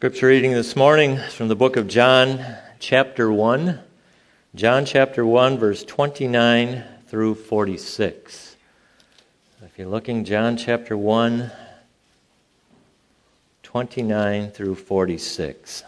Scripture reading this morning is from the book of John, chapter 1. John chapter 1, verse 29 through 46. If you're looking, John chapter 1, 29 through 46.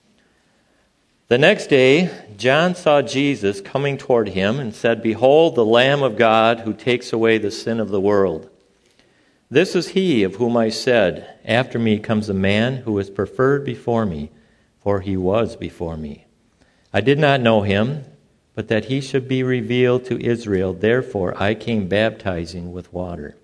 The next day, John saw Jesus coming toward him and said, "Behold, the Lamb of God who takes away the sin of the world. This is he of whom I said, after me comes a man who is preferred before me, for he was before me. I did not know him, but that he should be revealed to Israel. Therefore I came baptizing with water."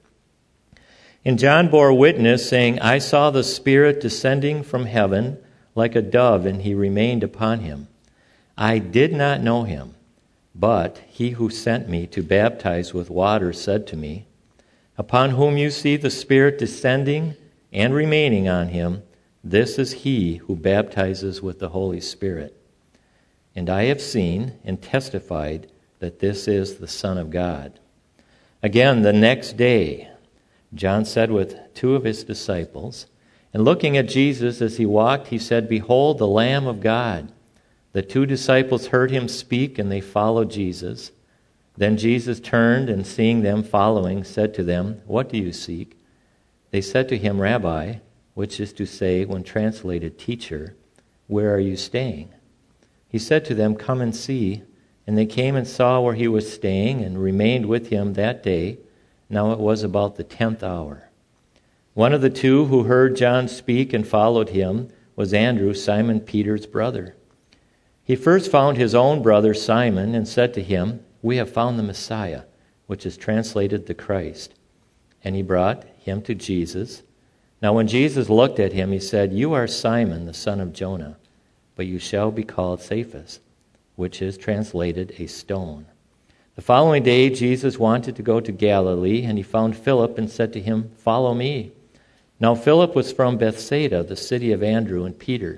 And John bore witness, saying, "I saw the Spirit descending from heaven like a dove, and he remained upon him. I did not know him, but he who sent me to baptize with water said to me, 'Upon whom you see the Spirit descending and remaining on him, this is he who baptizes with the Holy Spirit. And I have seen and testified that this is the Son of God.' Again, the next day, John said with two of his disciples, and looking at Jesus as he walked, he said, 'Behold, the Lamb of God.' The two disciples heard him speak, and they followed Jesus. Then Jesus turned, and seeing them following, said to them, 'What do you seek?' They said to him, 'Rabbi,' which is to say, when translated, 'Teacher,' 'where are you staying?' He said to them, 'Come and see.' And they came and saw where he was staying, and remained with him that day. Now it was about the 10th hour. One of the two who heard John speak and followed him was Andrew, Simon Peter's brother. He first found his own brother Simon and said to him, 'We have found the Messiah,' which is translated the Christ. And he brought him to Jesus. Now when Jesus looked at him, he said, 'You are Simon, the son of Jonah, but you shall be called Cephas,' which is translated a stone. The following day, Jesus wanted to go to Galilee, and he found Philip and said to him, 'Follow me.' Now Philip was from Bethsaida, the city of Andrew and Peter.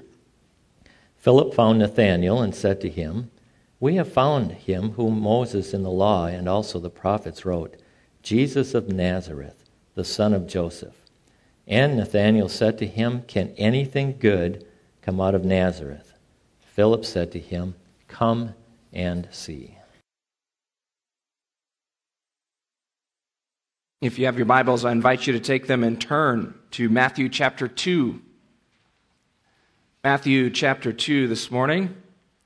Philip found Nathanael and said to him, 'We have found him whom Moses in the law and also the prophets wrote, Jesus of Nazareth, the son of Joseph.' And Nathanael said to him, 'Can anything good come out of Nazareth?' Philip said to him, 'Come and see.'" If you have your Bibles, I invite you to take them and turn to Matthew chapter 2. Matthew chapter 2 this morning.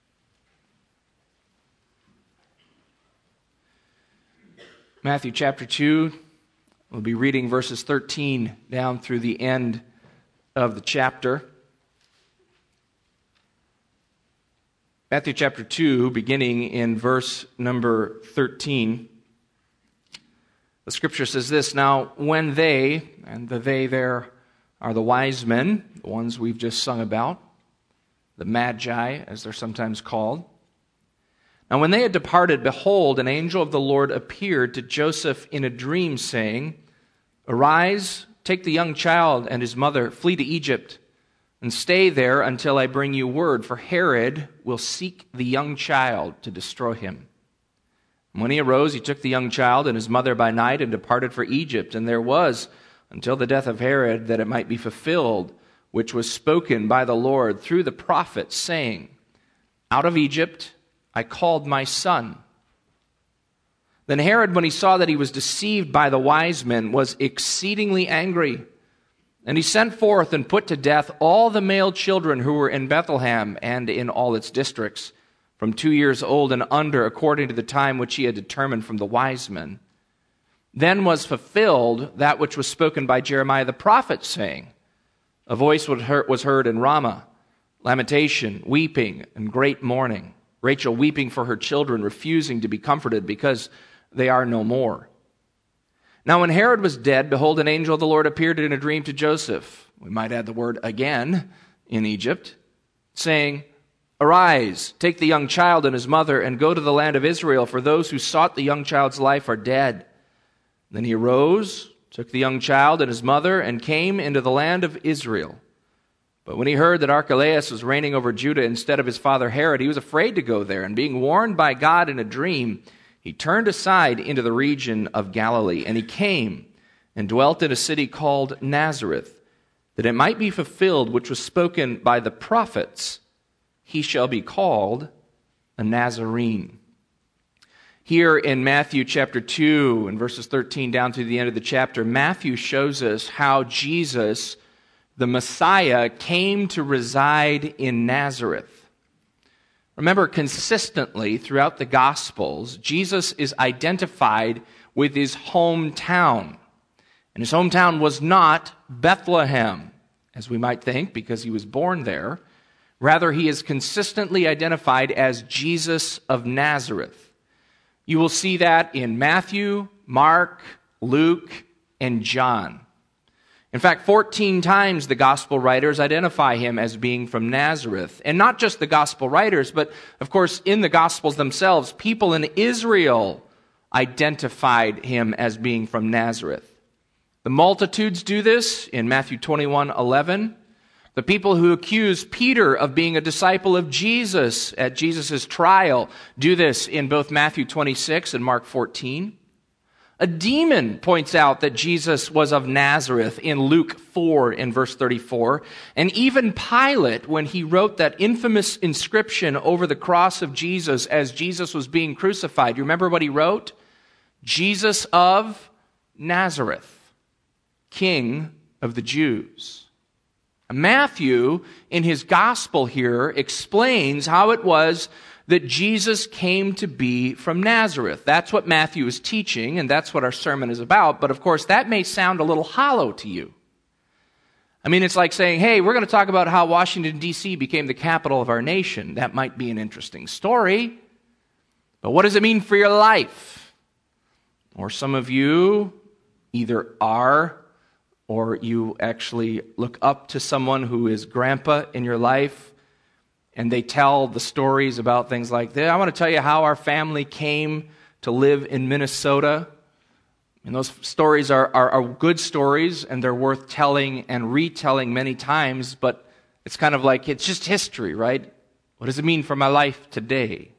Matthew chapter 2, we'll be reading verses 13 down through the end of the chapter. Matthew chapter 2, beginning in verse number 13. The scripture says this, "Now when they," and the they there are the wise men, the ones we've just sung about, the Magi, as they're sometimes called. "Now when they had departed, behold, an angel of the Lord appeared to Joseph in a dream, saying, 'Arise, take the young child and his mother, flee to Egypt, and stay there until I bring you word, for Herod will seek the young child to destroy him.' And when he arose, he took the young child and his mother by night and departed for Egypt. And there was, until the death of Herod, that it might be fulfilled, which was spoken by the Lord through the prophet, saying, 'Out of Egypt I called my son.' Then Herod, when he saw that he was deceived by the wise men, was exceedingly angry. And he sent forth and put to death all the male children who were in Bethlehem and in all its districts, from 2 years old and under, according to the time which he had determined from the wise men. Then was fulfilled that which was spoken by Jeremiah the prophet, saying, 'A voice was heard in Ramah, lamentation, weeping, and great mourning, Rachel weeping for her children, refusing to be comforted, because they are no more.' Now when Herod was dead, behold, an angel of the Lord appeared in a dream to Joseph," we might add the word again, "in Egypt, saying, 'Arise, take the young child and his mother, and go to the land of Israel, for those who sought the young child's life are dead.' Then he arose, took the young child and his mother, and came into the land of Israel. But when he heard that Archelaus was reigning over Judah instead of his father Herod, he was afraid to go there, and being warned by God in a dream, he turned aside into the region of Galilee. And he came and dwelt in a city called Nazareth, that it might be fulfilled which was spoken by the prophets, he shall be called a Nazarene. Here in Matthew chapter 2, and verses 13 down to the end of the chapter, Matthew shows us how Jesus, the Messiah, came to reside in Nazareth. Remember, consistently throughout the Gospels, Jesus is identified with his hometown. And his hometown was not Bethlehem, as we might think, because he was born there. Rather, he is consistently identified as Jesus of Nazareth. You will see that in Matthew, Mark, Luke, and John. In fact, 14 times the gospel writers identify him as being from Nazareth. And not just the gospel writers, but of course in the gospels themselves, people in Israel identified him as being from Nazareth. The multitudes do this in Matthew 21:11. The people who accuse Peter of being a disciple of Jesus at Jesus' trial do this in both Matthew 26 and Mark 14. A demon points out that Jesus was of Nazareth in Luke 4 in verse 34. And even Pilate, when he wrote that infamous inscription over the cross of Jesus as Jesus was being crucified, you remember what he wrote? Jesus of Nazareth, King of the Jews. Matthew, in his gospel here, explains how it was that Jesus came to be from Nazareth. That's what Matthew is teaching, and that's what our sermon is about. But of course, that may sound a little hollow to you. I mean, it's like saying, hey, we're going to talk about how Washington, D.C. became the capital of our nation. That might be an interesting story. But what does it mean for your life? Or some of you either are, or you actually look up to someone who is grandpa in your life, and they tell the stories about things like this. I want to tell you how our family came to live in Minnesota. And those stories are good stories, and they're worth telling and retelling many times, but it's kind of like, it's just history, right? What does it mean for my life today?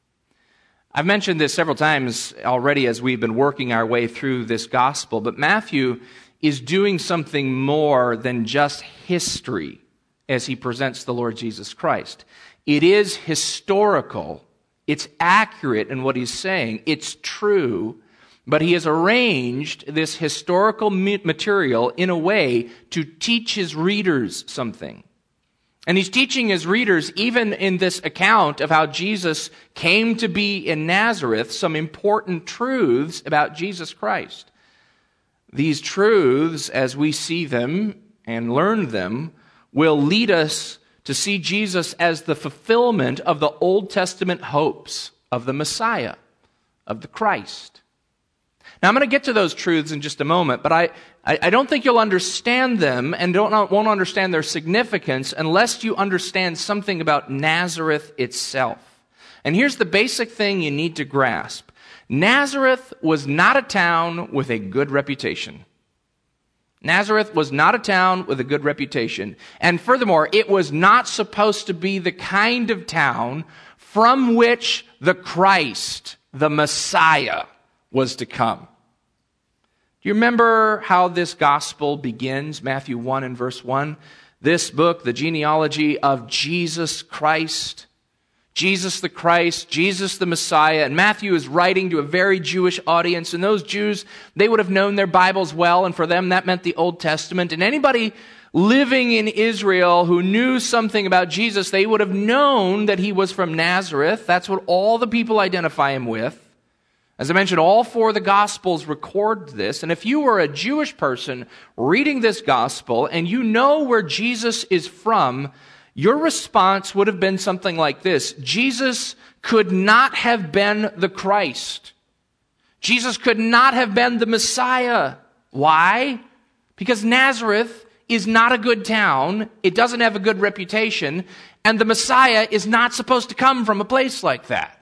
I've mentioned this several times already as we've been working our way through this gospel, but Matthew is doing something more than just history as he presents the Lord Jesus Christ. It is historical. It's accurate in what he's saying. It's true. But he has arranged this historical material in a way to teach his readers something. And he's teaching his readers, even in this account of how Jesus came to be in Nazareth, some important truths about Jesus Christ. These truths, as we see them and learn them, will lead us to see Jesus as the fulfillment of the Old Testament hopes of the Messiah, of the Christ. Now, I'm going to get to those truths in just a moment, but I don't think you'll understand them and won't understand their significance unless you understand something about Nazareth itself. And here's the basic thing you need to grasp. Nazareth was not a town with a good reputation. Nazareth was not a town with a good reputation. And furthermore, it was not supposed to be the kind of town from which the Christ, the Messiah, was to come. Do you remember how this gospel begins? Matthew 1 and verse 1. This book, the genealogy of Jesus Christ, Jesus the Christ, Jesus the Messiah. And Matthew is writing to a very Jewish audience. And those Jews, they would have known their Bibles well. And for them, that meant the Old Testament. And anybody living in Israel who knew something about Jesus, they would have known that he was from Nazareth. That's what all the people identify him with. As I mentioned, all four of the Gospels record this. And if you were a Jewish person reading this Gospel and you know where Jesus is from, your response would have been something like this. Jesus could not have been the Christ. Jesus could not have been the Messiah. Why? Because Nazareth is not a good town. It doesn't have a good reputation. And the Messiah is not supposed to come from a place like that.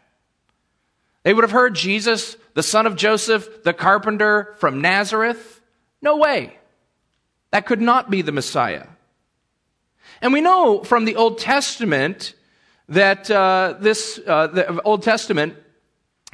They would have heard Jesus, the son of Joseph, the carpenter from Nazareth. No way. That could not be the Messiah. And we know from the Old Testament that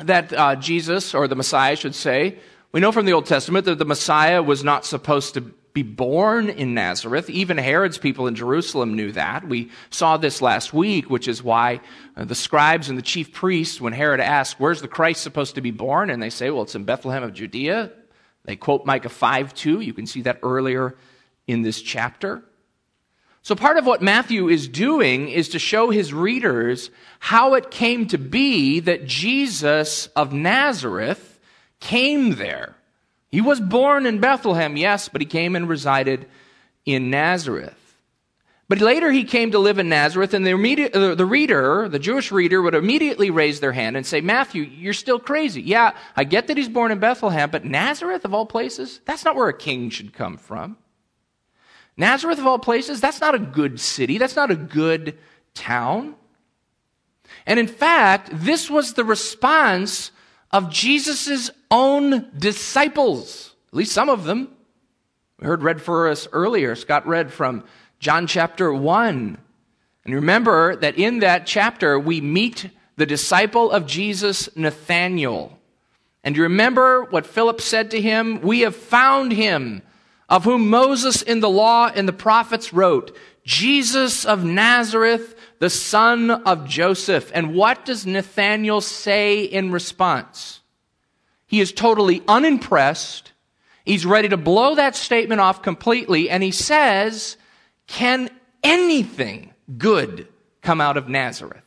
Jesus, or the Messiah, I should say, we know from the Old Testament that the Messiah was not supposed to be born in Nazareth. Even Herod's people in Jerusalem knew that. We saw this last week, which is why the scribes and the chief priests, when Herod asked, where's the Christ supposed to be born? And they say, well, it's in Bethlehem of Judea. They quote Micah 5:2. You can see that earlier in this chapter. So part of what Matthew is doing is to show his readers how it came to be that Jesus of Nazareth came there. He was born in Bethlehem, yes, but he came and resided in Nazareth. But later he came to live in Nazareth, and the Jewish reader would immediately raise their hand and say, Matthew, you're still crazy. Yeah, I get that he's born in Bethlehem, but Nazareth of all places, that's not where a king should come from. Nazareth of all places, that's not a good city. That's not a good town. And in fact, this was the response of Jesus' own disciples, at least some of them. We heard read for us earlier, Scott read from John chapter 1. And remember that in that chapter, we meet the disciple of Jesus, Nathanael. And you remember what Philip said to him? We have found him, of whom Moses in the law and the prophets wrote, Jesus of Nazareth, the son of Joseph. And what does Nathanael say in response? He is totally unimpressed. He's ready to blow that statement off completely. And he says, can anything good come out of Nazareth?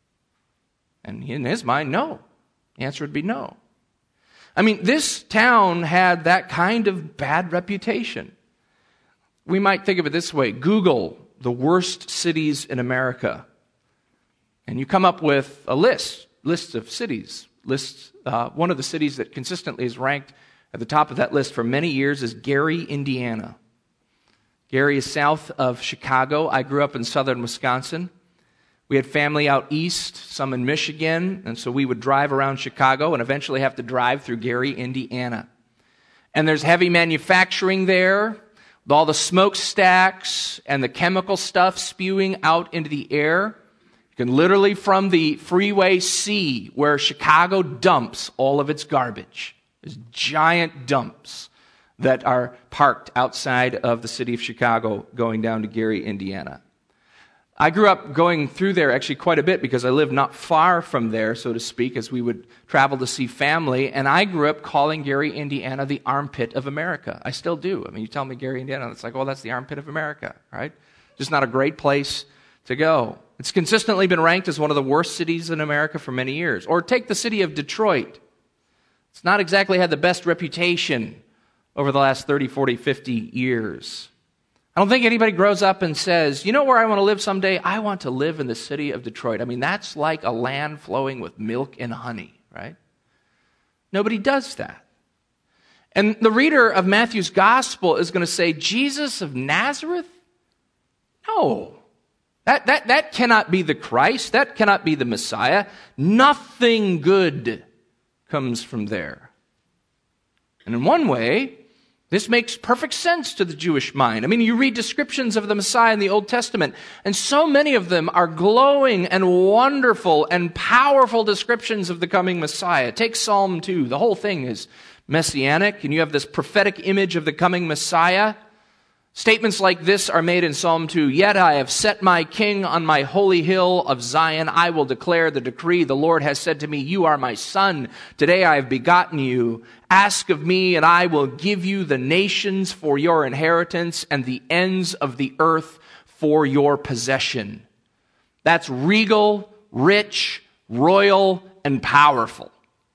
And in his mind, no. The answer would be no. I mean, this town had that kind of bad reputation. We might think of it this way. Google the worst cities in America. And you come up with a list of cities. One of the cities that consistently is ranked at the top of that list for many years is Gary, Indiana. Gary is south of Chicago. I grew up in southern Wisconsin. We had family out east, some in Michigan, and so we would drive around Chicago and eventually have to drive through Gary, Indiana. And there's heavy manufacturing there, with all the smokestacks and the chemical stuff spewing out into the air. You can literally from the freeway see where Chicago dumps all of its garbage. There's giant dumps that are parked outside of the city of Chicago going down to Gary, Indiana. I grew up going through there actually quite a bit because I lived not far from there, so to speak, as we would travel to see family. And I grew up calling Gary, Indiana, the armpit of America. I still do. I mean, you tell me Gary, Indiana, it's like, well, that's the armpit of America, right? Just not a great place to go. It's consistently been ranked as one of the worst cities in America for many years. Or take the city of Detroit. It's not exactly had the best reputation over the last 30, 40, 50 years. I don't think anybody grows up and says, you know where I want to live someday? I want to live in the city of Detroit. I mean, that's like a land flowing with milk and honey, right? Nobody does that. And the reader of Matthew's gospel is going to say, Jesus of Nazareth? No. That cannot be the Christ. That cannot be the Messiah. Nothing good comes from there. And in one way, this makes perfect sense to the Jewish mind. I mean, you read descriptions of the Messiah in the Old Testament, and so many of them are glowing and wonderful and powerful descriptions of the coming Messiah. Take Psalm 2. The whole thing is messianic, and you have this prophetic image of the coming Messiah. Statements like this are made in Psalm 2. Yet I have set my king on my holy hill of Zion. I will declare the decree. The Lord has said to me, you are my son. Today I have begotten you. Ask of me, and I will give you the nations for your inheritance and the ends of the earth for your possession. That's regal, rich, royal, and powerful.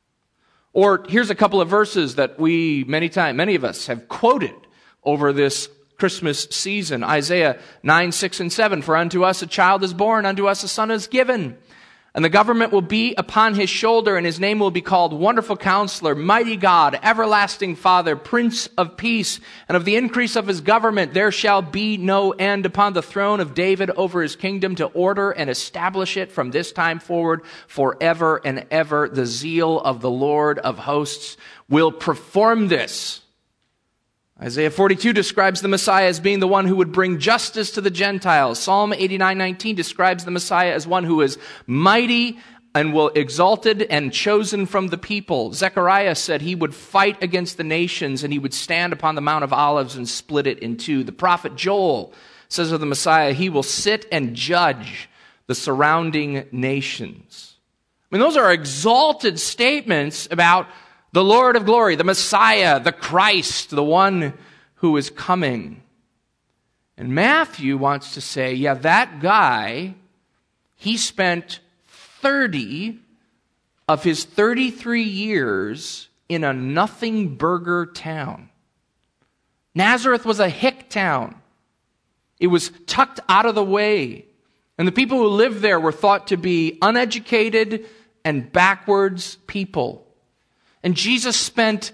Or here's a couple of verses that many of us have quoted over this Christmas season. Isaiah 9, 6, and 7. For unto us a child is born, unto us a son is given. And the government will be upon his shoulder, and his name will be called Wonderful Counselor, Mighty God, Everlasting Father, Prince of Peace. And of the increase of his government there shall be no end upon the throne of David over his kingdom, to order and establish it from this time forward forever and ever. The zeal of the Lord of hosts will perform this. Isaiah 42 describes the Messiah as being the one who would bring justice to the Gentiles. Psalm 89:19 describes the Messiah as one who is mighty, and will exalted and chosen from the people. Zechariah said he would fight against the nations and he would stand upon the Mount of Olives and split it in two. The prophet Joel says of the Messiah, he will sit and judge the surrounding nations. I mean, those are exalted statements about the Lord of glory, the Messiah, the Christ, the one who is coming. And Matthew wants to say, yeah, that guy, he spent 30 of his 33 years in a nothing burger town. Nazareth was a hick town. It was tucked out of the way. And the people who lived there were thought to be uneducated and backwards people. And Jesus spent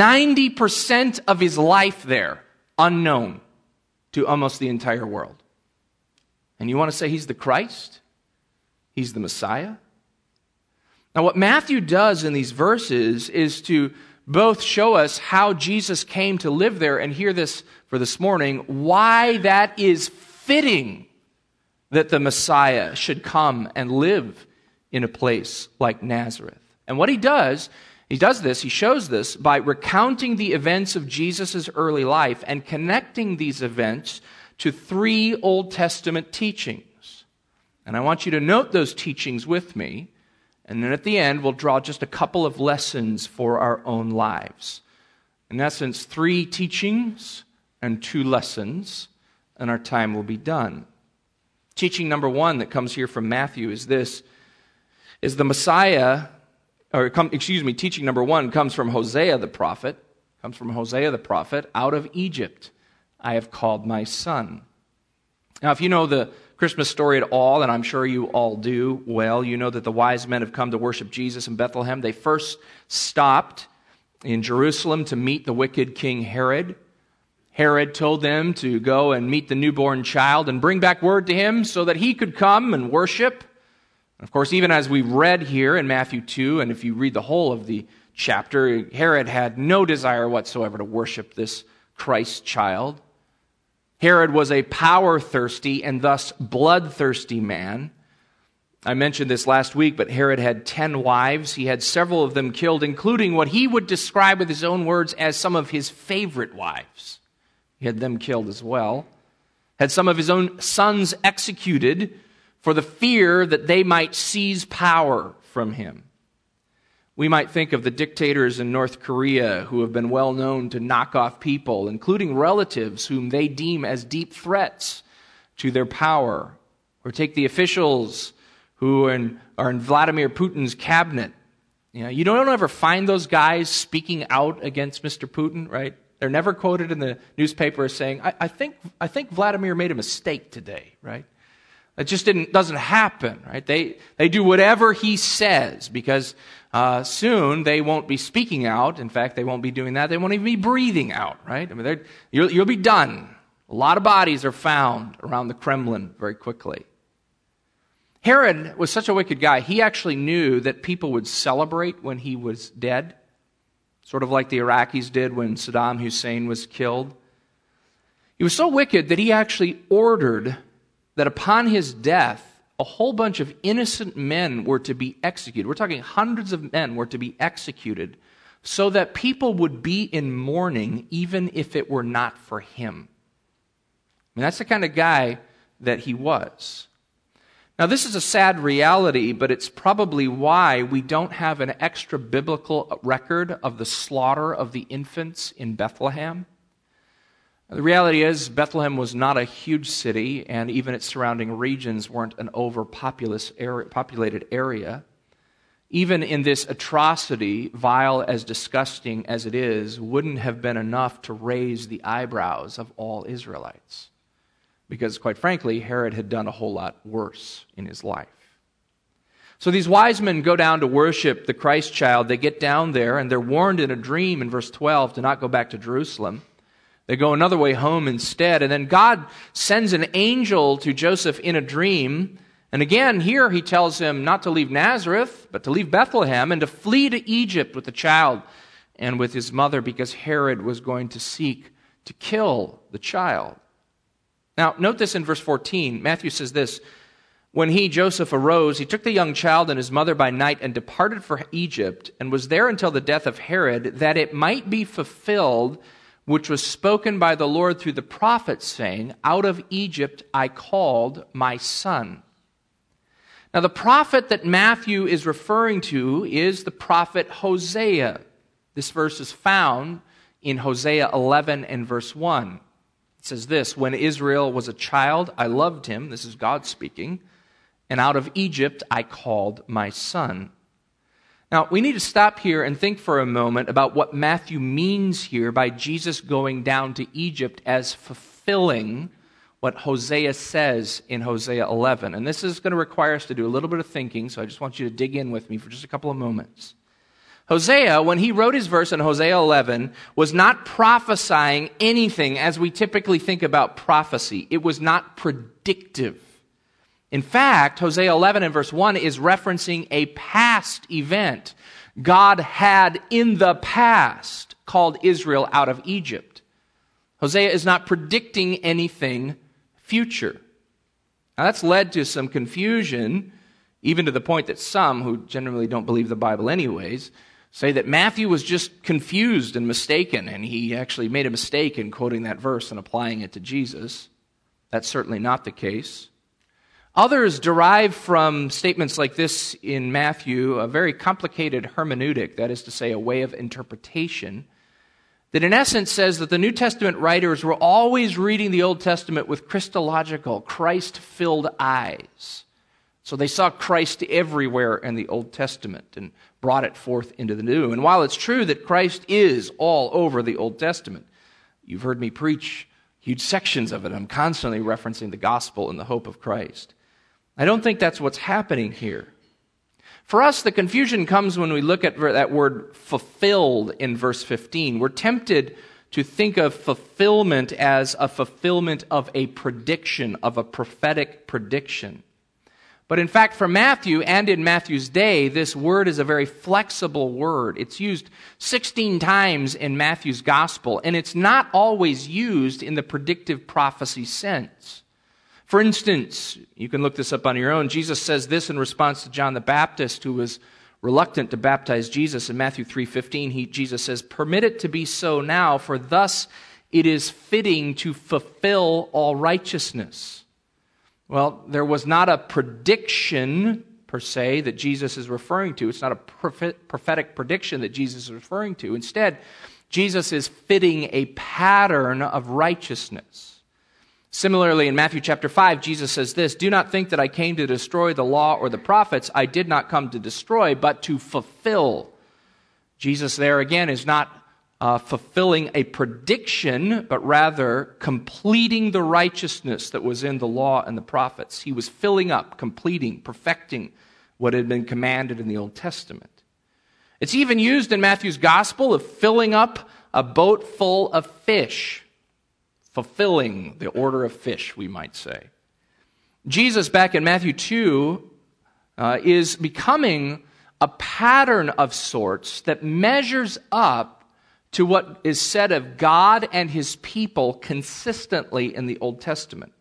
90% of his life there, unknown to almost the entire world. And you want to say he's the Christ? He's the Messiah? Now, what Matthew does in these verses is to both show us how Jesus came to live there, and hear this for this morning, why that is fitting that the Messiah should come and live in a place like Nazareth. And what he shows this by recounting the events of Jesus' early life and connecting these events to 3 Old Testament teachings. And I want you to note those teachings with me, and then at the end we'll draw just a couple of lessons for our own lives. In essence, 3 teachings and 2 lessons, and our time will be done. Teaching number 1 that comes here from Matthew is this, is the Messiah, teaching number 1 comes from Hosea the prophet, out of Egypt I have called my son. Now, if you know the Christmas story at all, and I'm sure you all do well, you know that the wise men have come to worship Jesus in Bethlehem. They first stopped in Jerusalem to meet the wicked King Herod. Herod told them to go and meet the newborn child and bring back word to him so that he could come and worship. Of course, even as we read here in Matthew 2, and if you read the whole of the chapter, Herod had no desire whatsoever to worship this Christ child. Herod was a power-thirsty and thus bloodthirsty man. I mentioned this last week, but Herod had 10 wives. He had several of them killed, including what he would describe with his own words as some of his favorite wives. He had them killed as well. Had some of his own sons executed for the fear that they might seize power from him. We might think of the dictators in North Korea who have been well known to knock off people, including relatives whom they deem as deep threats to their power. Or take the officials who are in Vladimir Putin's cabinet. You don't ever find those guys speaking out against Mr. Putin, right? They're never quoted in the newspaper as saying, I think Vladimir made a mistake today, right? It just doesn't happen, right? They do whatever he says because soon they won't be speaking out. In fact, they won't be doing that. They won't even be breathing out, right? I mean, you'll be done. A lot of bodies are found around the Kremlin very quickly. Herod was such a wicked guy, he actually knew that people would celebrate when he was dead, sort of like the Iraqis did when Saddam Hussein was killed. He was so wicked that he actually ordered that upon his death, a whole bunch of innocent men were to be executed. We're talking hundreds of men were to be executed so that people would be in mourning even if it were not for him. I mean, that's the kind of guy that he was. Now, this is a sad reality, but it's probably why we don't have an extra biblical record of the slaughter of the infants in Bethlehem. The reality is, Bethlehem was not a huge city, and even its surrounding regions weren't an populated area. Even in this atrocity, vile as disgusting as it is, wouldn't have been enough to raise the eyebrows of all Israelites. Because, quite frankly, Herod had done a whole lot worse in his life. So these wise men go down to worship the Christ child. They get down there, and they're warned in a dream in verse 12 to not go back to Jerusalem. They go another way home instead. And then God sends an angel to Joseph in a dream. And again, here he tells him not to leave Nazareth, but to leave Bethlehem and to flee to Egypt with the child and with his mother because Herod was going to seek to kill the child. Now, note this in verse 14. Matthew says this, When he, Joseph, arose, he took the young child and his mother by night and departed for Egypt, and was there until the death of Herod, that it might be fulfilled which was spoken by the Lord through the prophet, saying, Out of Egypt I called my son. Now the prophet that Matthew is referring to is the prophet Hosea. This verse is found in Hosea 11 and verse 1. It says this, When Israel was a child, I loved him, this is God speaking, and out of Egypt I called my son. Now, we need to stop here and think for a moment about what Matthew means here by Jesus going down to Egypt as fulfilling what Hosea says in Hosea 11. And this is going to require us to do a little bit of thinking, so I just want you to dig in with me for just a couple of moments. Hosea, when he wrote his verse in Hosea 11, was not prophesying anything as we typically think about prophecy. It was not predictive. In fact, Hosea 11 and verse 1 is referencing a past event. God had in the past called Israel out of Egypt. Hosea is not predicting anything future. Now that's led to some confusion, even to the point that some, who generally don't believe the Bible anyways, say that Matthew was just confused and mistaken, and he actually made a mistake in quoting that verse and applying it to Jesus. That's certainly not the case. Others derive from statements like this in Matthew a very complicated hermeneutic, that is to say, a way of interpretation, that in essence says that the New Testament writers were always reading the Old Testament with Christological, Christ-filled eyes. So they saw Christ everywhere in the Old Testament and brought it forth into the New. And while it's true that Christ is all over the Old Testament, you've heard me preach huge sections of it. I'm constantly referencing the gospel and the hope of Christ. I don't think that's what's happening here. For us, the confusion comes when we look at that word fulfilled in verse 15. We're tempted to think of fulfillment as a fulfillment of a prediction, of a prophetic prediction. But in fact, for Matthew and in Matthew's day, this word is a very flexible word. It's used 16 times in Matthew's gospel, and it's not always used in the predictive prophecy sense. For instance, you can look this up on your own. Jesus says this in response to John the Baptist, who was reluctant to baptize Jesus. In Matthew 3:15, Jesus says, Permit it to be so now, for thus it is fitting to fulfill all righteousness. Well, there was not a prediction, per se, that Jesus is referring to. It's not a prophetic prediction that Jesus is referring to. Instead, Jesus is fitting a pattern of righteousness. Similarly, in Matthew chapter 5, Jesus says this, Do not think that I came to destroy the law or the prophets. I did not come to destroy, but to fulfill. Jesus there again is not fulfilling a prediction, but rather completing the righteousness that was in the law and the prophets. He was filling up, completing, perfecting what had been commanded in the Old Testament. It's even used in Matthew's gospel of filling up a boat full of fish. Fulfilling the order of fish, we might say. Jesus, back in Matthew 2, is becoming a pattern of sorts that measures up to what is said of God and his people consistently in the Old Testament.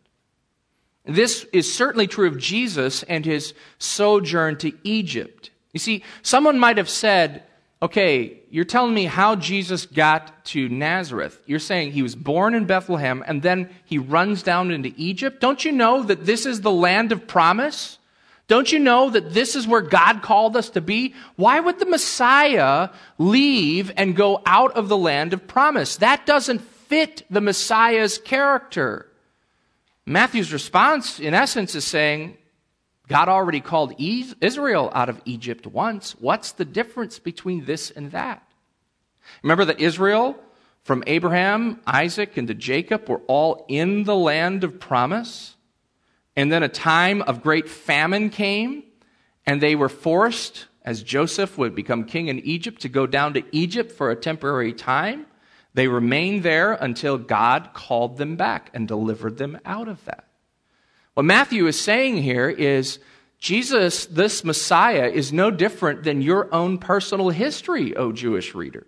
This is certainly true of Jesus and his sojourn to Egypt. You see, someone might have said, okay, you're telling me how Jesus got to Nazareth. You're saying he was born in Bethlehem and then he runs down into Egypt. Don't you know that this is the land of promise? Don't you know that this is where God called us to be? Why would the Messiah leave and go out of the land of promise? That doesn't fit the Messiah's character. Matthew's response, in essence, is saying, God already called Israel out of Egypt once. What's the difference between this and that? Remember that Israel, from Abraham, Isaac, and to Jacob, were all in the land of promise. And then a time of great famine came, and they were forced, as Joseph would become king in Egypt, to go down to Egypt for a temporary time. They remained there until God called them back and delivered them out of that. What Matthew is saying here is Jesus, this Messiah, is no different than your own personal history, O Jewish readers.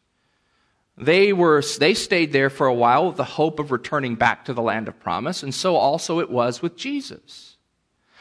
They stayed there for a while with the hope of returning back to the land of promise, and so also it was with Jesus.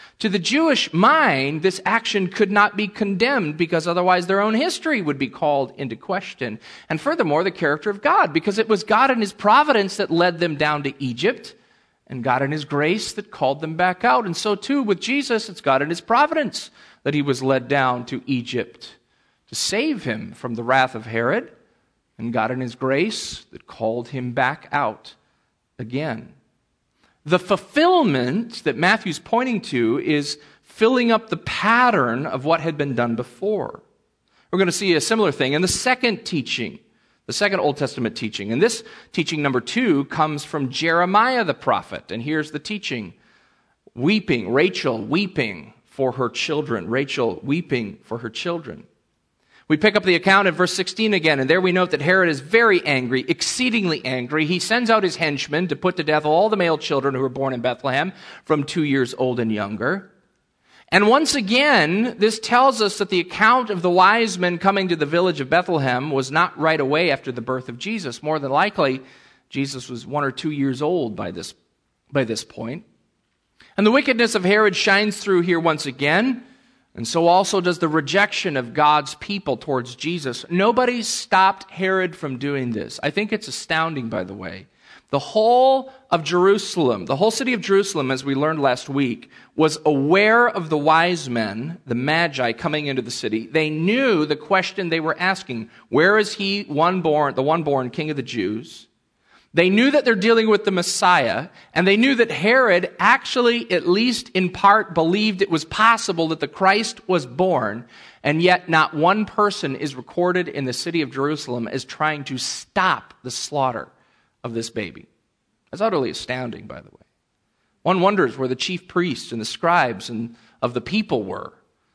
To the Jewish mind, this action could not be condemned because otherwise their own history would be called into question. And furthermore, the character of God, because it was God in His providence that led them down to Egypt, and God in His grace that called them back out. And so too with Jesus, it's God in His providence that He was led down to Egypt to save Him from the wrath of Herod, and God in His grace that called Him back out again. The fulfillment that Matthew's pointing to is filling up the pattern of what had been done before. We're going to see a similar thing in the second teaching, the second Old Testament teaching. And this teaching, number 2, comes from Jeremiah the prophet. And here's the teaching. Weeping, Rachel weeping for her children. Rachel weeping for her children. We pick up the account in verse 16 again, and there we note that Herod is very angry, exceedingly angry. He sends out his henchmen to put to death all the male children who were born in Bethlehem from 2 years old and younger. And once again, this tells us that the account of the wise men coming to the village of Bethlehem was not right away after the birth of Jesus. More than likely, Jesus was 1 or 2 years old by this point. And the wickedness of Herod shines through here once again. And so also does the rejection of God's people towards Jesus. Nobody stopped Herod from doing this. I think it's astounding, by the way. The whole of Jerusalem, the whole city of Jerusalem, as we learned last week, was aware of the wise men, the Magi, coming into the city. They knew the question they were asking. Where is he, the one born King of the Jews? They knew that they're dealing with the Messiah, and they knew that Herod actually, at least in part, believed it was possible that the Christ was born, and yet not one person is recorded in the city of Jerusalem as trying to stop the slaughter of this baby. That's utterly astounding, by the way. One wonders where the chief priests and the scribes and of the people were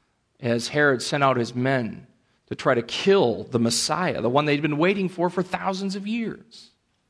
as Herod sent out his men to try to kill the Messiah, the one they'd been waiting for thousands of years.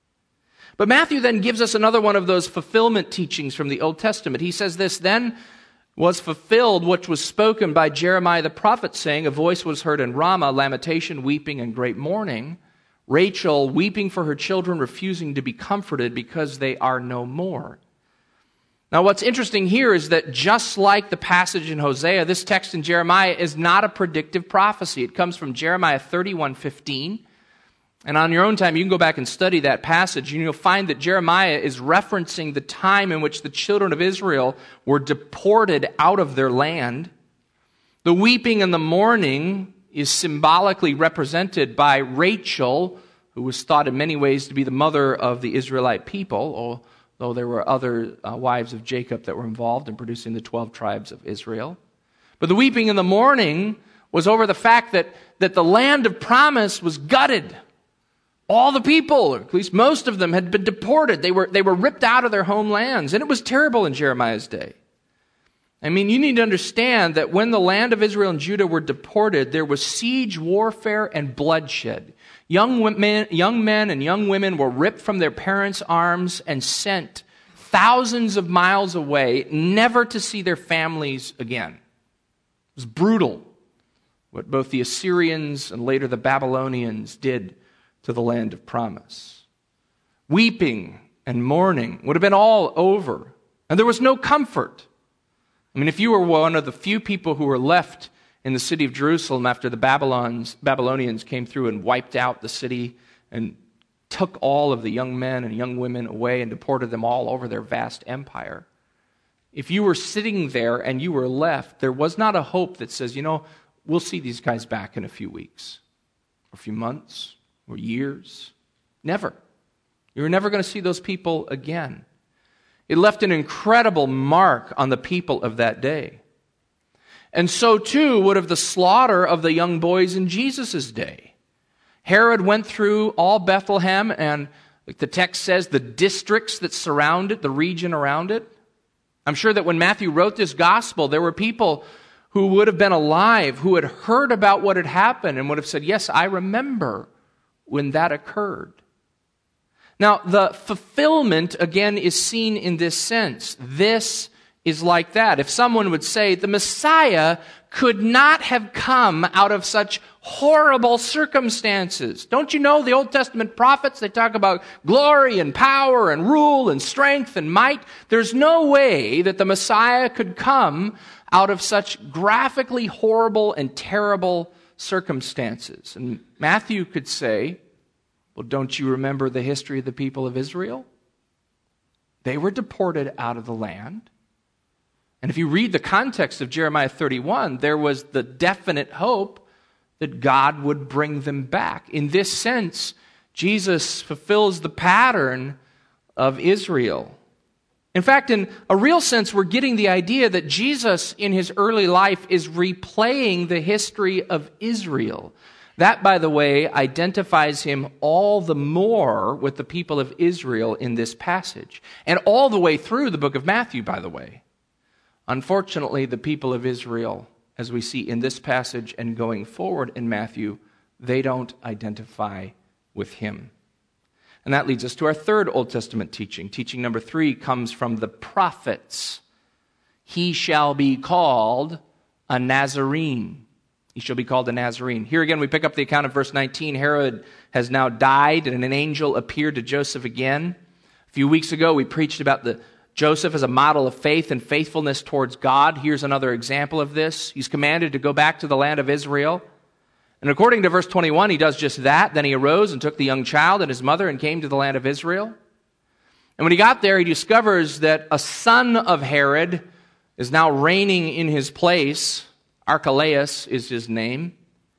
But Matthew then gives us another one of those fulfillment teachings from the Old Testament. He says this, then was fulfilled which was spoken by Jeremiah the prophet, saying, a voice was heard in Ramah, lamentation, weeping, and great mourning. Rachel weeping for her children, refusing to be comforted because they are no more. Now what's interesting here is that just like the passage in Hosea, this text in Jeremiah is not a predictive prophecy. It comes from Jeremiah 31:15. And on your own time, you can go back and study that passage, and you'll find that Jeremiah is referencing the time in which the children of Israel were deported out of their land. The weeping and the mourning is symbolically represented by Rachel, who was thought in many ways to be the mother of the Israelite people, although there were other wives of Jacob that were involved in producing the 12 tribes of Israel. But the weeping and the mourning was over the fact that the land of promise was gutted. All the people, or at least most of them, had been deported. They were ripped out of their homelands, and it was terrible in Jeremiah's day. I mean, you need to understand that when the land of Israel and Judah were deported, there was siege warfare and bloodshed. Young men and young women were ripped from their parents' arms and sent thousands of miles away, never to see their families again. It was brutal what both the Assyrians and later the Babylonians did to the land of promise. Weeping and mourning would have been all over, and there was no comfort. I mean, if you were one of the few people who were left in the city of Jerusalem after the Babylonians came through and wiped out the city and took all of the young men and young women away and deported them all over their vast empire, if you were sitting there and you were left, there was not a hope that says, we'll see these guys back in a few weeks, or a few months, or years. Never. You were never going to see those people again. It left an incredible mark on the people of that day. And so too would have the slaughter of the young boys in Jesus' day. Herod went through all Bethlehem and, like the text says, the districts that surround it, the region around it. I'm sure that when Matthew wrote this gospel, there were people who would have been alive, who had heard about what had happened and would have said, yes, I remember when that occurred. Now, the fulfillment, again, is seen in this sense. This is like that. If someone would say the Messiah could not have come out of such horrible circumstances. Don't you know the Old Testament prophets, they talk about glory and power and rule and strength and might. There's no way that the Messiah could come out of such graphically horrible and terrible circumstances. And Matthew could say, well, don't you remember the history of the people of Israel? They were deported out of the land. And if you read the context of Jeremiah 31, there was the definite hope that God would bring them back. In this sense, Jesus fulfills the pattern of Israel. In fact, in a real sense, we're getting the idea that Jesus in his early life is replaying the history of Israel. That, by the way, identifies him all the more with the people of Israel in this passage. And all the way through the book of Matthew, by the way. Unfortunately, the people of Israel, as we see in this passage and going forward in Matthew, they don't identify with him. And that leads us to our third Old Testament teaching. Teaching number 3 comes from the prophets. He shall be called a Nazarene. He shall be called a Nazarene. Here again we pick up the account of verse 19. Herod has now died, and an angel appeared to Joseph again. A few weeks ago we preached about Joseph as a model of faith and faithfulness towards God. Here's another example of this. He's commanded to go back to the land of Israel. And according to verse 21, he does just that. Then he arose and took the young child and his mother and came to the land of Israel. And when he got there, he discovers that a son of Herod is now reigning in his place. Archelaus is his name.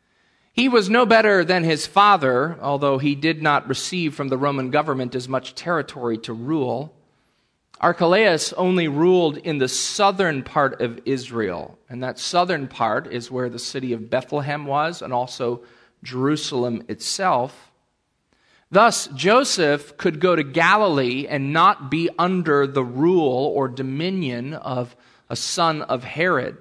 He was no better than his father, although he did not receive from the Roman government as much territory to rule. Archelaus only ruled in the southern part of Israel, and that southern part is where the city of Bethlehem was, and also Jerusalem itself. Thus, Joseph could go to Galilee and not be under the rule or dominion of a son of Herod.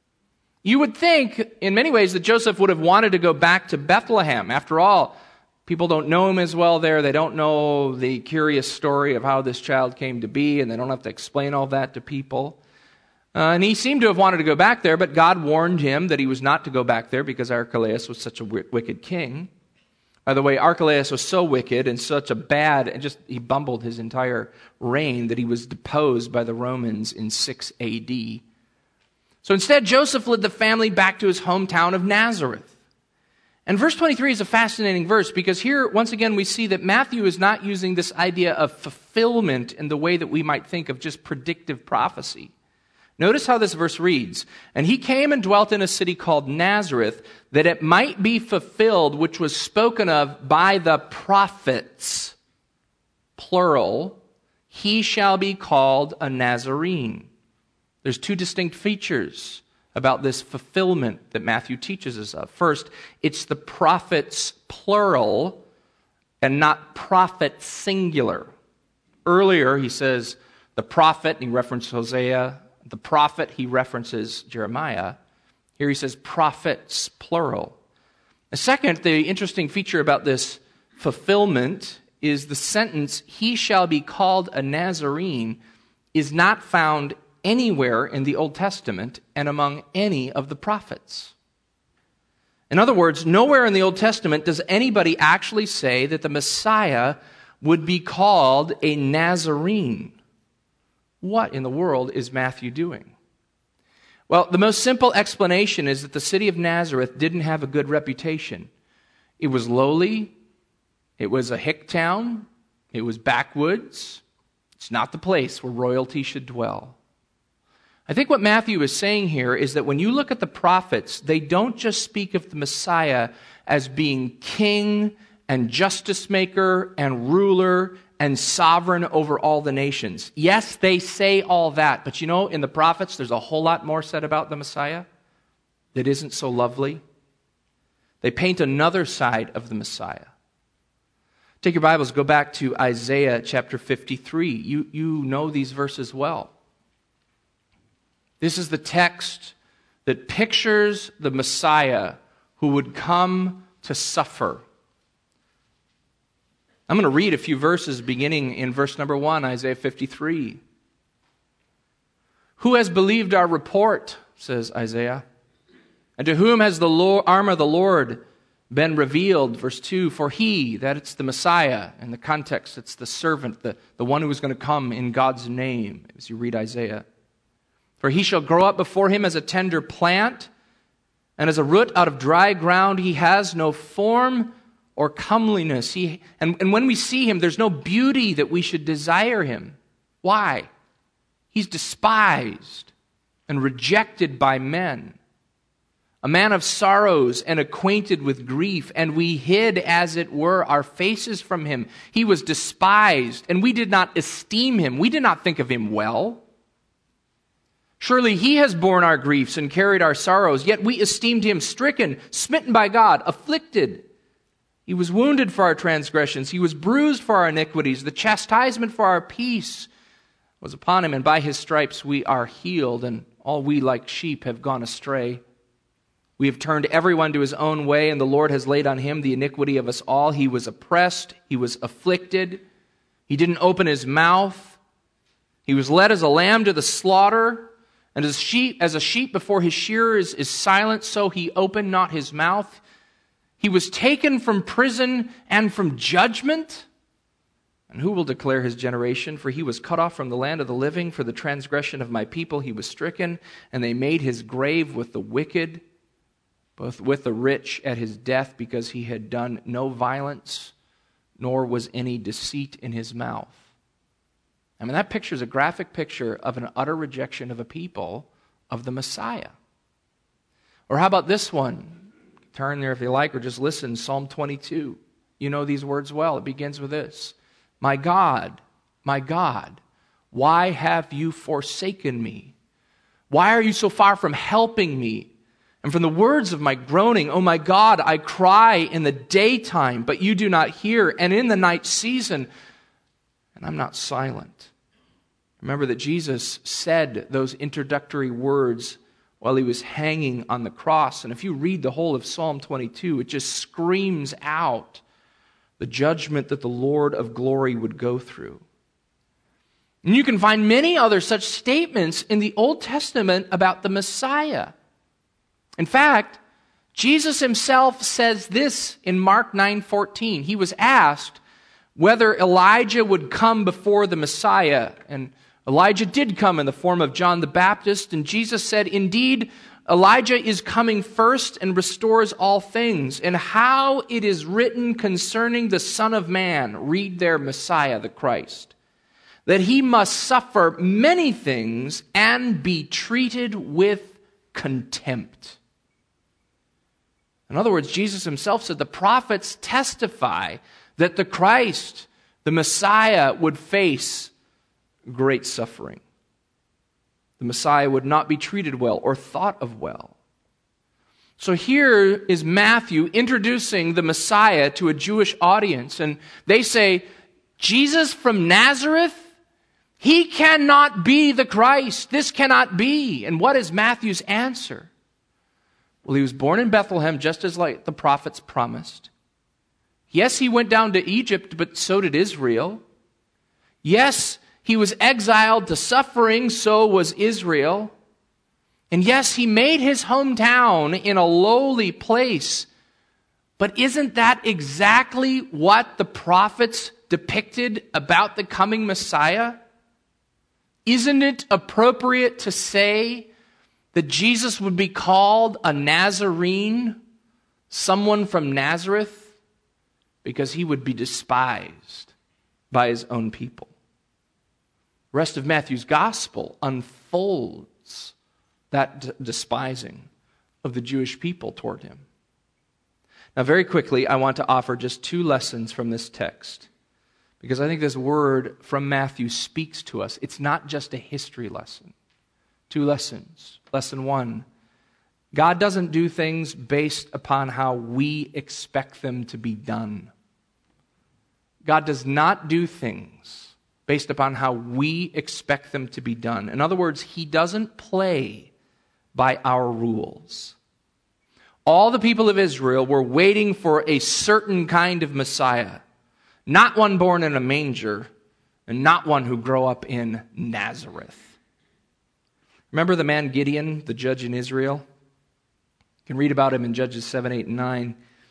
You would think, in many ways, that Joseph would have wanted to go back to Bethlehem. After all, people don't know him as well there. They don't know the curious story of how this child came to be, and they don't have to explain all that to people. And he seemed to have wanted to go back there, but God warned him that he was not to go back there because Archelaus was such a wicked king. By the way, Archelaus was so wicked and such a bad, and he bumbled his entire reign that he was deposed by the Romans in 6 A.D. So instead, Joseph led the family back to his hometown of Nazareth. And verse 23 is a fascinating verse because here, once again, we see that Matthew is not using this idea of fulfillment in the way that we might think of just predictive prophecy. Notice how this verse reads, "And he came and dwelt in a city called Nazareth, that it might be fulfilled which was spoken of by the prophets," plural, "he shall be called a Nazarene." There's 2 distinct features about this fulfillment that Matthew teaches us of. First, it's the prophets plural and not prophet singular. Earlier, he says the prophet, and he references Hosea. The prophet, he references Jeremiah. Here he says prophets plural. The second, the interesting feature about this fulfillment is the sentence, "he shall be called a Nazarene," is not found anywhere in the Old Testament and among any of the prophets. In other words, nowhere in the Old Testament does anybody actually say that the Messiah would be called a Nazarene. What in the world is Matthew doing? Well, the most simple explanation is that the city of Nazareth didn't have a good reputation. It was lowly, it was a hick town, it was backwoods. It's not the place where royalty should dwell. I think what Matthew is saying here is that when you look at the prophets, they don't just speak of the Messiah as being king and justice maker and ruler and sovereign over all the nations. Yes, they say all that, but you know, in the prophets, there's a whole lot more said about the Messiah that isn't so lovely. They paint another side of the Messiah. Take your Bibles, go back to Isaiah chapter 53. You know these verses well. This is the text that pictures the Messiah who would come to suffer. I'm going to read a few verses beginning in verse number 1, Isaiah 53. Who has believed our report, says Isaiah? And to whom has the arm of the Lord been revealed? Verse 2, for he, that it's the Messiah. In the context, it's the servant, the one who is going to come in God's name, as you read Isaiah. For he shall grow up before him as a tender plant, and as a root out of dry ground. He has no form or comeliness. And when we see him, there's no beauty that we should desire him. Why? He's despised and rejected by men. A man of sorrows and acquainted with grief, and we hid, as it were, our faces from him. He was despised, and we did not esteem him. We did not think of him well. Surely he has borne our griefs and carried our sorrows, yet we esteemed him stricken, smitten by God, afflicted. He was wounded for our transgressions. He was bruised for our iniquities. The chastisement for our peace was upon him, and by his stripes we are healed, and all we like sheep have gone astray. We have turned everyone to his own way, and the Lord has laid on him the iniquity of us all. He was oppressed. He was afflicted. He didn't open his mouth. He was led as a lamb to the slaughter, and as a sheep before his shearers is silent, so he opened not his mouth. He was taken from prison and from judgment. And who will declare his generation? For he was cut off from the land of the living. For the transgression of my people he was stricken, and they made his grave with the wicked, both with the rich at his death, because he had done no violence, nor was any deceit in his mouth. I mean, that picture is a graphic picture of an utter rejection of a people of the Messiah. Or how about this one? Turn there if you like, or just listen. Psalm 22. You know these words well. It begins with this. My God, why have you forsaken me? Why are you so far from helping me? And from the words of my groaning, oh my God, I cry in the daytime, but you do not hear, and in the night season, and I'm not silent. Remember that Jesus said those introductory words while he was hanging on the cross. And if you read the whole of Psalm 22, it just screams out the judgment that the Lord of glory would go through. And you can find many other such statements in the Old Testament about the Messiah. In fact, Jesus himself says this in Mark 9:14. He was asked whether Elijah would come before the Messiah. And Elijah did come in the form of John the Baptist. And Jesus said, indeed, Elijah is coming first and restores all things. And how it is written concerning the Son of Man, read there Messiah, the Christ, that he must suffer many things and be treated with contempt. In other words, Jesus himself said the prophets testify that the Christ, the Messiah, would face great suffering. The Messiah would not be treated well or thought of well. So here is Matthew introducing the Messiah to a Jewish audience, and they say, Jesus from Nazareth? He cannot be the Christ. This cannot be. And what is Matthew's answer? Well, he was born in Bethlehem just as like the prophets promised. Yes, he went down to Egypt, but so did Israel. Yes, he was exiled to suffering, so was Israel. And yes, he made his hometown in a lowly place. But isn't that exactly what the prophets depicted about the coming Messiah? Isn't it appropriate to say that Jesus would be called a Nazarene, someone from Nazareth, because he would be despised by his own people? The rest of Matthew's gospel unfolds that despising of the Jewish people toward him. Now, very quickly, I want to offer just two lessons from this text, because I think this word from Matthew speaks to us. It's not just a history lesson. Two lessons. Lesson one, God doesn't do things based upon how we expect them to be done. God does not do things based upon how we expect them to be done. In other words, he doesn't play by our rules. All the people of Israel were waiting for a certain kind of Messiah, not one born in a manger, and not one who grew up in Nazareth. Remember the man Gideon, the judge in Israel? You can read about him in Judges 7, 8, and 9.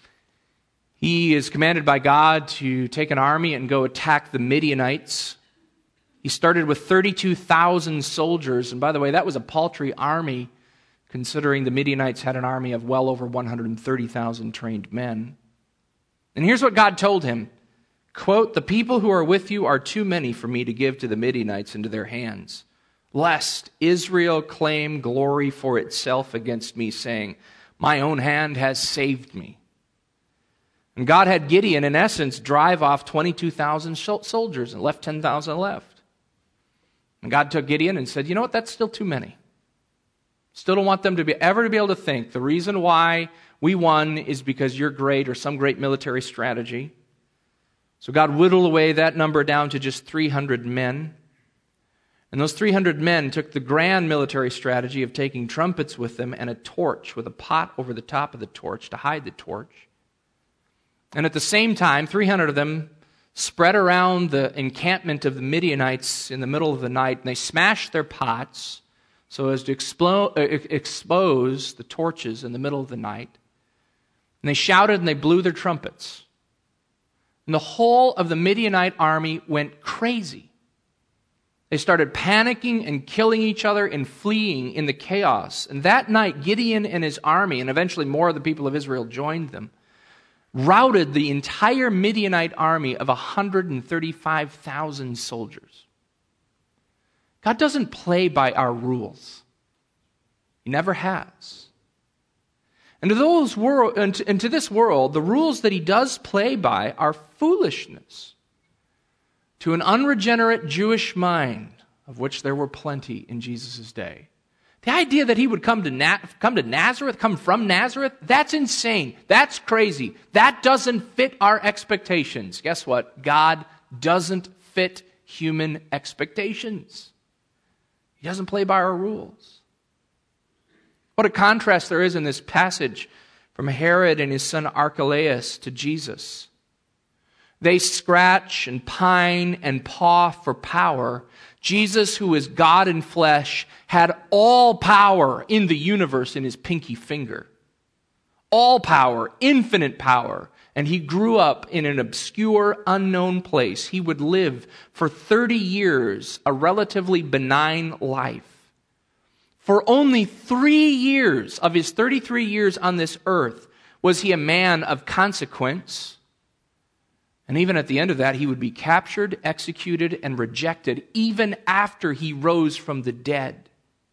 He is commanded by God to take an army and go attack the Midianites. He started with 32,000 soldiers. And by the way, that was a paltry army, considering the Midianites had an army of well over 130,000 trained men. And here's what God told him. Quote, "The people who are with you are too many for me to give to the Midianites into their hands, lest Israel claim glory for itself against me, saying, 'My own hand has saved me.'" And God had Gideon, in essence, drive off 22,000 soldiers and left 10,000 left. And God took Gideon and said, "You know what? That's still too many. Still don't want them to ever be able to think the reason why we won is because you're great or some great military strategy." So God whittled away that number down to just 300 men. And those 300 men took the grand military strategy of taking trumpets with them and a torch with a pot over the top of the torch to hide the torch. And at the same time, 300 of them spread around the encampment of the Midianites in the middle of the night, and they smashed their pots so as to expose the torches in the middle of the night. And they shouted and they blew their trumpets. And the whole of the Midianite army went crazy. They started panicking and killing each other and fleeing in the chaos. And that night, Gideon and his army, and eventually more of the people of Israel joined them, routed the entire Midianite army of 135,000 soldiers. God doesn't play by our rules. He never has. And to this world, the rules that he does play by are foolishness to an unregenerate Jewish mind, of which there were plenty in Jesus' day. The idea that he would come from Nazareth, that's insane. That's crazy. That doesn't fit our expectations. Guess what? God doesn't fit human expectations. He doesn't play by our rules. What a contrast there is in this passage from Herod and his son Archelaus to Jesus. They scratch and pine and paw for power. Jesus, who is God in flesh, had all power in the universe in his pinky finger. All power, infinite power. And he grew up in an obscure, unknown place. He would live for 30 years, a relatively benign life. For only 3 years of his 33 years on this earth was he a man of consequence. And even at the end of that, he would be captured, executed, and rejected even after he rose from the dead.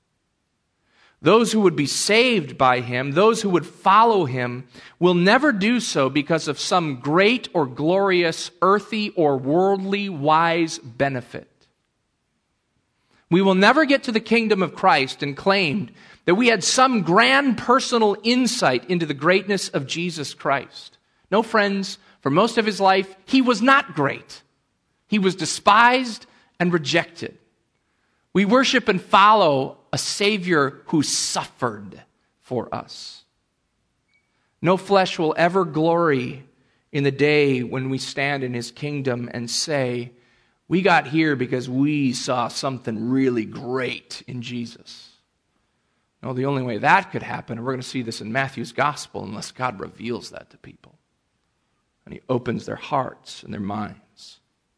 Those who would be saved by him, those who would follow him, will never do so because of some great or glorious earthly or worldly wise benefit. We will never get to the kingdom of Christ and claim that we had some grand personal insight into the greatness of Jesus Christ. No, friends. For most of his life, he was not great. He was despised and rejected. We worship and follow a Savior who suffered for us. No flesh will ever glory in the day when we stand in his kingdom and say, we got here because we saw something really great in Jesus. No, the only way that could happen, and we're going to see this in Matthew's gospel, unless God reveals that to people. And he opens their hearts and their minds.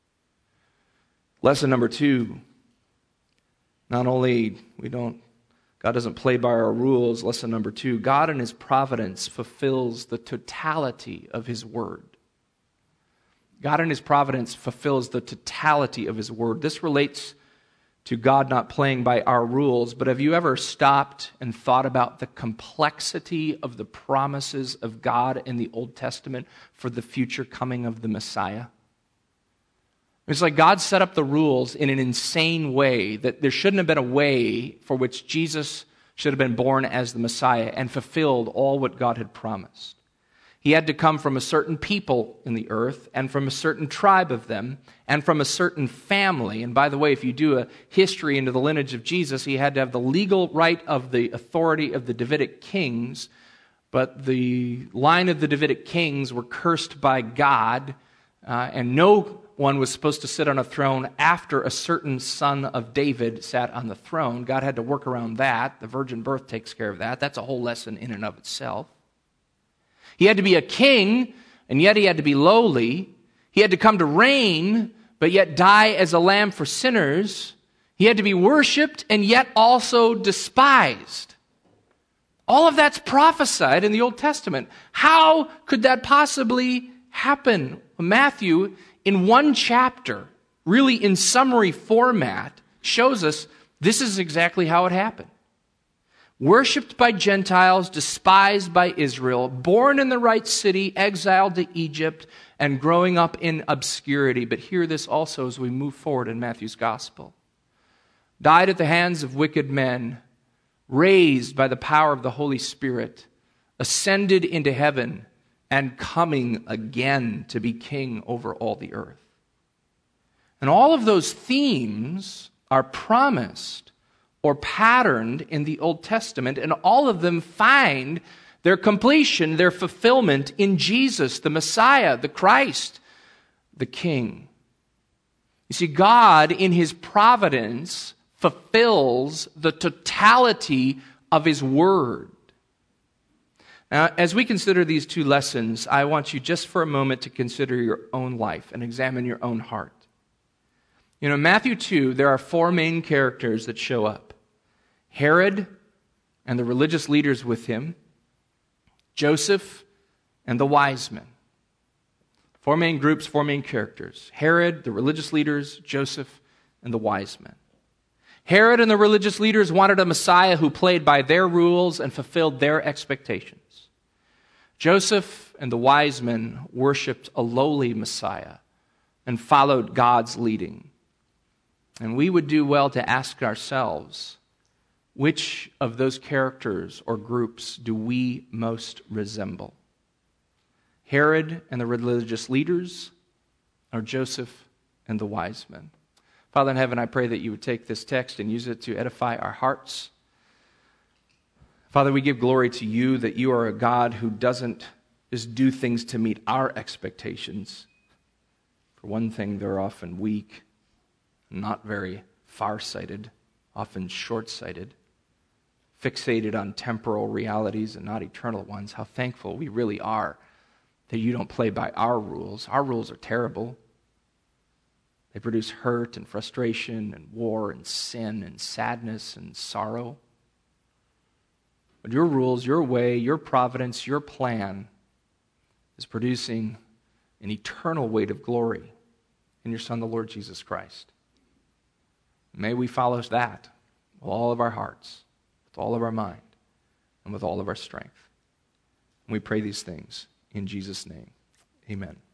Lesson number 2. Not only God doesn't play by our rules. Lesson number 2, God in his providence fulfills the totality of his word. God in his providence fulfills the totality of his word. This relates to God not playing by our rules, but have you ever stopped and thought about the complexity of the promises of God in the Old Testament for the future coming of the Messiah? It's like God set up the rules in an insane way that there shouldn't have been a way for which Jesus should have been born as the Messiah and fulfilled all what God had promised. He had to come from a certain people in the earth and from a certain tribe of them and from a certain family. And by the way, if you do a history into the lineage of Jesus, he had to have the legal right of the authority of the Davidic kings. But the line of the Davidic kings were cursed by God, and no one was supposed to sit on a throne after a certain son of David sat on the throne. God had to work around that. The virgin birth takes care of that. That's a whole lesson in and of itself. He had to be a king, and yet he had to be lowly. He had to come to reign, but yet die as a lamb for sinners. He had to be worshipped and yet also despised. All of that's prophesied in the Old Testament. How could that possibly happen? Matthew, in one chapter, really in summary format, shows us this is exactly how it happened. Worshipped by Gentiles, despised by Israel, born in the right city, exiled to Egypt, and growing up in obscurity. But hear this also as we move forward in Matthew's gospel. Died at the hands of wicked men, raised by the power of the Holy Spirit, ascended into heaven, and coming again to be king over all the earth. And all of those themes are promised or patterned in the Old Testament, and all of them find their completion, their fulfillment in Jesus, the Messiah, the Christ, the King. You see, God, in His providence, fulfills the totality of His Word. Now, as we consider these two lessons, I want you just for a moment to consider your own life and examine your own heart. You know, in Matthew 2, there are four main characters that show up. Herod and the religious leaders with him, Joseph and the wise men. Four main groups, four main characters. Herod, the religious leaders, Joseph, and the wise men. Herod and the religious leaders wanted a Messiah who played by their rules and fulfilled their expectations. Joseph and the wise men worshipped a lowly Messiah and followed God's leading. And we would do well to ask ourselves, which of those characters or groups do we most resemble? Herod and the religious leaders, or Joseph and the wise men? Father in heaven, I pray that you would take this text and use it to edify our hearts. Father, we give glory to you that you are a God who doesn't just do things to meet our expectations. For one thing, they're often weak, not very far-sighted, often short-sighted, fixated on temporal realities and not eternal ones. How thankful we really are that you don't play by our rules. Our rules are terrible. They produce hurt and frustration and war and sin and sadness and sorrow. But your rules, your way, your providence, your plan is producing an eternal weight of glory in your Son, the Lord Jesus Christ. May we follow that with all of our hearts, with all of our mind, and with all of our strength. And we pray these things in Jesus' name. Amen.